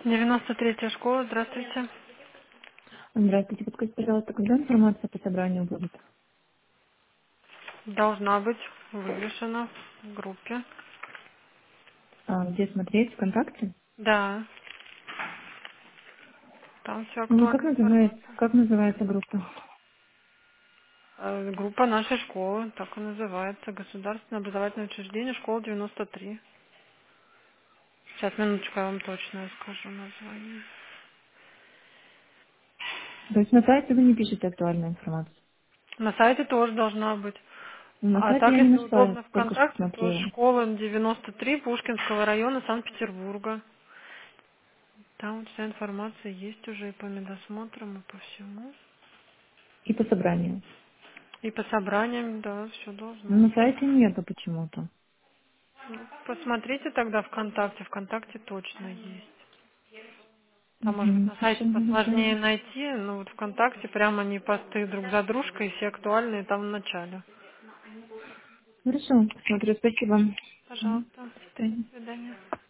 93-я школа, здравствуйте. Здравствуйте, подскажите, пожалуйста, когда информация по собранию будет? Должна быть вывешена в группе. Где смотреть? ВКонтакте? Да, там все Ну, актуальная информация. как называется группа? Группа нашей школы, так и называется. Государственное образовательное учреждение, школа 93. Сейчас, минуточку, я вам точно скажу название. То есть на сайте вы не пишете актуальную информацию? На сайте тоже должна быть. Ну, на А сайте так, я не если нашла, я удобно только что ВКонтакте, то смотрела. школа 93 Пушкинского района Санкт-Петербурга. Там вот вся информация есть уже и по медосмотрам, и по всему. И по собранию. И по собраниям, да, все Но должно на быть. сайте нету почему-то. Ну, посмотрите тогда ВКонтакте. ВКонтакте точно есть. Там, может быть, Угу, на хорошо, сайте хорошо. посложнее найти, но вот ВКонтакте прямо они посты друг за дружкой, все актуальные там в начале. Хорошо, смотрю, спасибо. Мгм. Пожалуйста. До свидания. До свидания.